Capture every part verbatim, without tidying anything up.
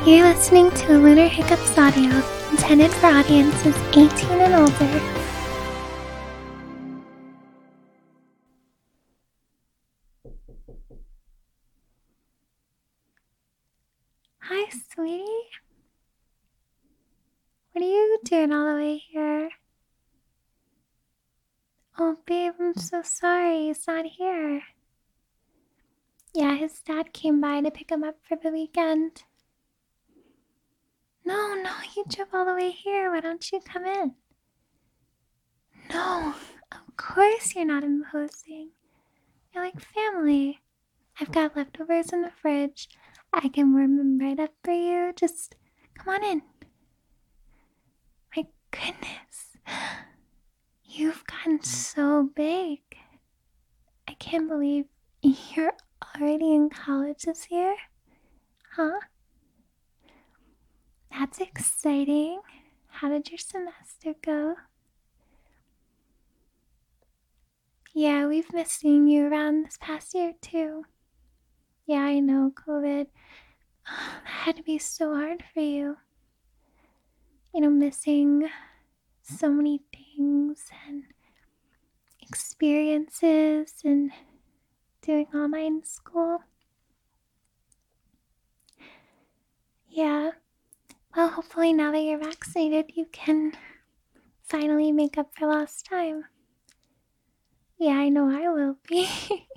You're listening to a Lunar Hiccups audio intended for audiences eighteen and older. Hi, sweetie. What are you doing all the way here? Oh, babe, I'm so sorry. He's not here. Yeah, his dad came by to pick him up for the weekend. No, no, you drove all the way here. Why don't you come in? No, of course you're not imposing. You're like family. I've got leftovers in the fridge. I can warm them right up for you. Just come on in. My goodness. You've gotten so big. I can't believe you're already in college this year. Huh? That's exciting. How did your semester go? Yeah, we've missed seeing you around this past year too. Yeah, I know, COVID. That had to be so hard for you. You know, missing so many things and experiences and doing online school. Yeah, well, hopefully now that you're vaccinated, you can finally make up for lost time. Yeah, I know I will be.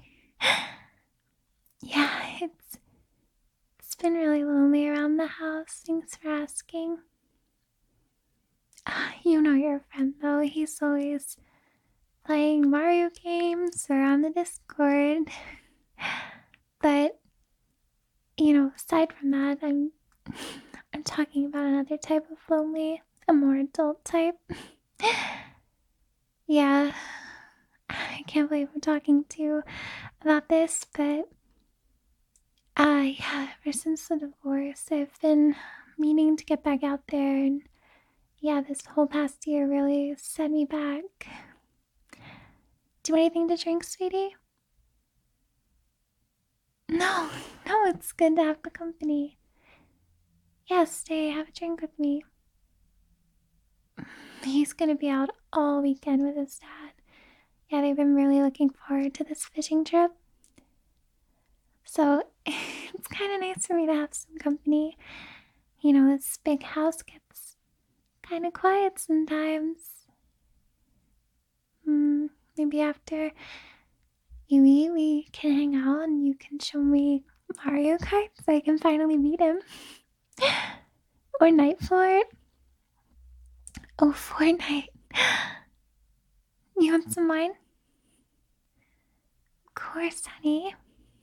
Yeah, it's it's been really lonely around the house. Thanks for asking. Uh, you know your friend though. He's always playing Mario games or on the Discord. But you know, aside from that, I'm I'm talking about another type of lonely, a more adult type. Yeah, I can't believe I'm talking to you about this, but uh, yeah, ever since the divorce, I've been meaning to get back out there, and yeah, this whole past year really set me back. Do you want anything to drink, sweetie? No, no, it's good to have the company. Yeah, stay, have a drink with me. He's gonna be out all weekend with his dad. Yeah, they've been really looking forward to this fishing trip. So it's kind of nice for me to have some company. You know, this big house gets kind of quiet sometimes. Hmm, maybe after you eat, we can hang out and you can show me Mario Kart so I can finally beat him. Or Night Fort. Oh, Fortnite. You want some wine? Of course, honey.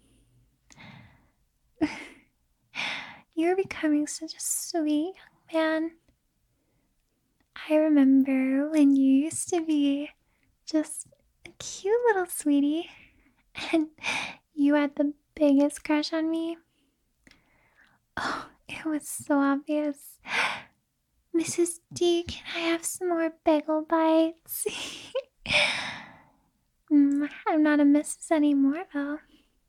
You're becoming such a sweet young man. I remember when you used to be just a cute little sweetie and you had the biggest crush on me. Oh, it was so obvious. Missus D, can I have some more bagel bites? mm, I'm not a missus anymore, though.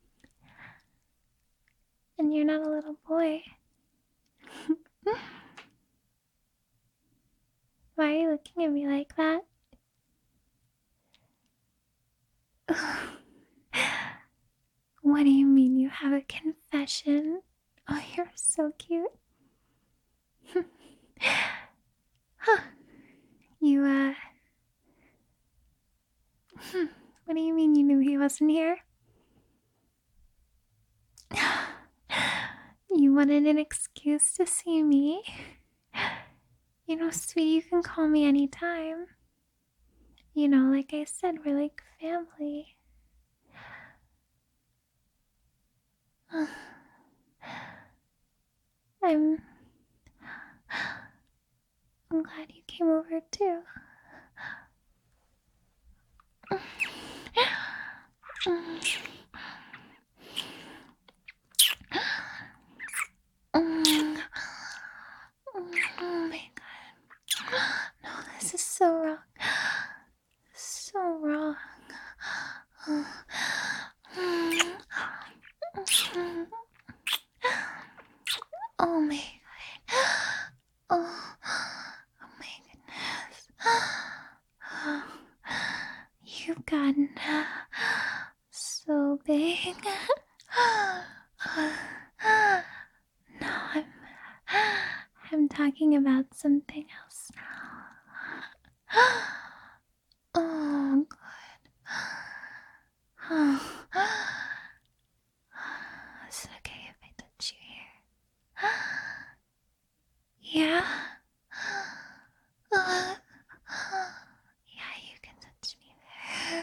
And you're not a little boy. Why are you looking at me like that? What do you mean you have a confession? Oh, you're so cute. Huh. You, uh... What do you mean you knew he wasn't here? You wanted an excuse to see me? You know, sweetie, you can call me anytime. You know, like I said, we're like family. I'm... I'm glad you came over too. Oh my god. No, this is so wrong. So wrong. Oh my talking. No, I'm I'm talking about something else. Oh god. Oh. Is it okay if I touch you here? Yeah? Uh, yeah, you can touch me there.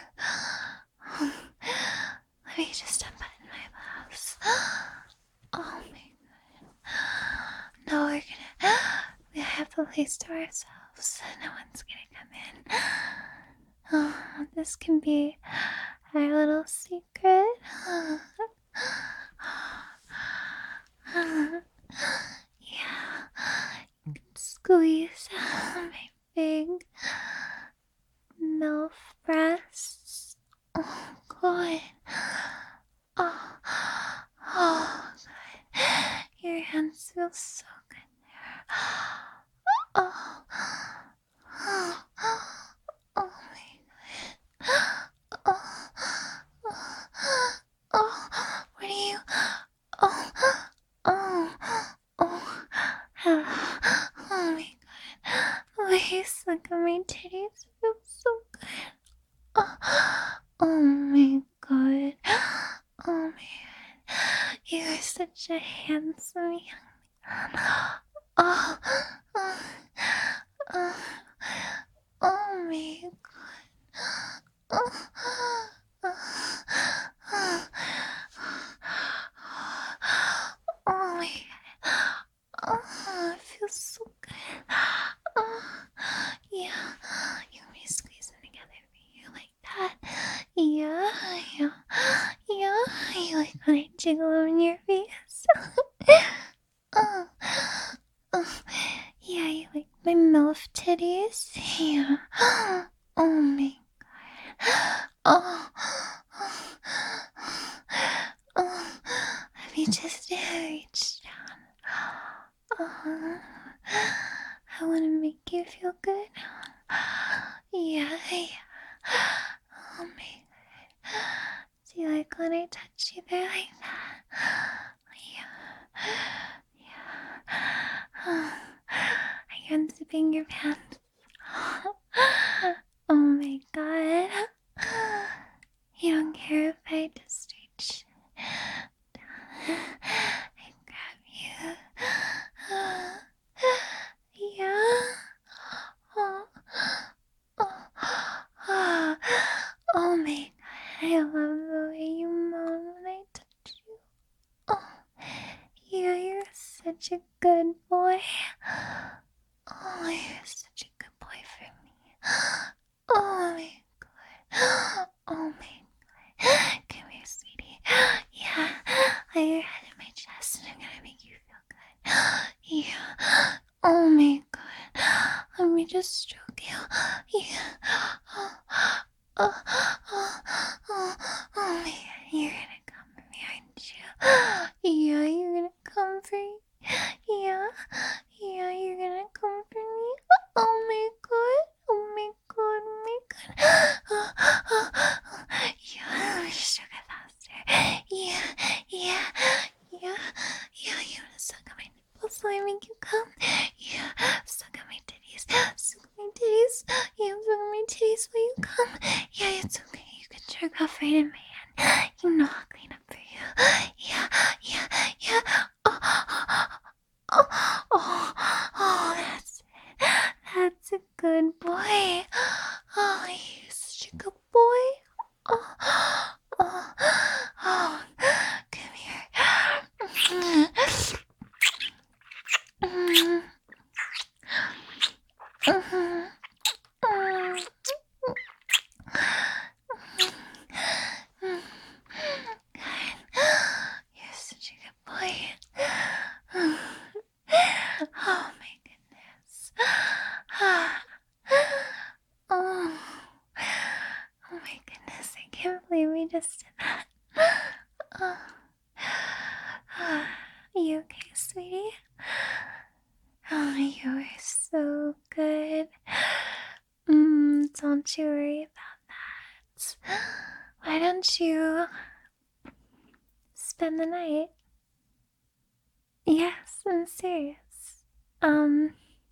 Let me just unbutton my blouse. Oh my god. No, we're gonna. We have the place to ourselves. No one's gonna come in. Oh, this can be our little secret. Yeah, you can squeeze my big MILF breasts. Oh, good. Oh, oh, good. Your hands feel so good there. Oh, oh, oh my god. Oh, oh, oh, what are you? Oh, oh, oh, oh, oh my god. Please look at my titties. Feel so good. Oh, oh my god. Oh man. You are such a handsome young man. Oh, oh, oh, oh my god. Oh, oh, oh, oh my god. Oh, it feels so good. Oh, yeah. You want me to squeeze them together for you like that? Yeah, yeah, yeah. You like when I jiggle them in your face? Oh, oh, yeah, you like my MILF titties? Yeah. Oh my god. Oh, oh, oh. Let me just reach down. Oh, I want to make you feel good. Yeah, yeah. Oh my god. Do you like when I touch you there like that? Yeah. Yeah. Are you unzipping your pants? Oh my god. You don't care if I just reach down and grab you? Yeah. Oh, oh, oh, oh my god. I love the way you moan when I touch you. Oh, yeah, you're such a good boy. Oh, you're such a good boy for me. Oh my god. Oh my god. Come here, sweetie. Yeah, lay your head in my chest and I'm gonna make you feel good. Yeah. Oh my god. Let me just stroke you. Yeah. Oh, oh, oh, oh, oh my god. You're gonna come for me, aren't you? Yeah, you're gonna come for me. Yeah, yeah, you're gonna come for me. Oh my god. Oh my god. Oh my god. Oh, oh, oh. Yeah, let me just stroke it faster. Yeah, yeah, yeah, yeah. You wanna suck on my nipples so I make you come? Yeah, suck on my titties. Suck on my titties. Yeah, suck on my titties while you come. Yeah, it's okay. You can jerk off right in my hand. You know I'll clean up for you. Yeah, yeah, yeah. Oh, oh, oh, oh, oh, that's it. That's a good boy. Oh, you're such a good boy. Oh, oh, oh, come here. Mm, mm, mm, mm. You're such a good boy. Oh my goodness. Oh, oh my goodness. I can't believe we just did that. Oh. Are you okay, sweetie? Oh, you are so good. Mm, don't you worry about that. Why don't you spend the night. Yes, I'm serious. Um,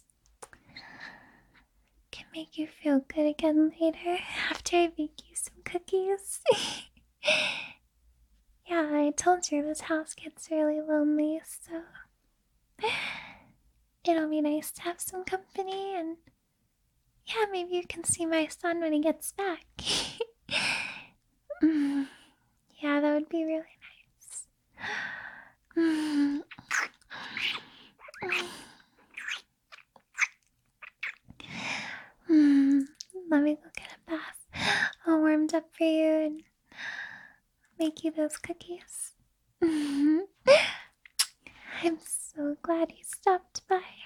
can make you feel good again later after I bake you some cookies. Yeah, I told you this house gets really lonely, so it'll be nice to have some company, and yeah, maybe you can see my son when he gets back. Mm, yeah, that would be really nice. Mm. Mm. Let me go get a bath all warmed up for you and make you those cookies. Mhm. I'm so glad you stopped by.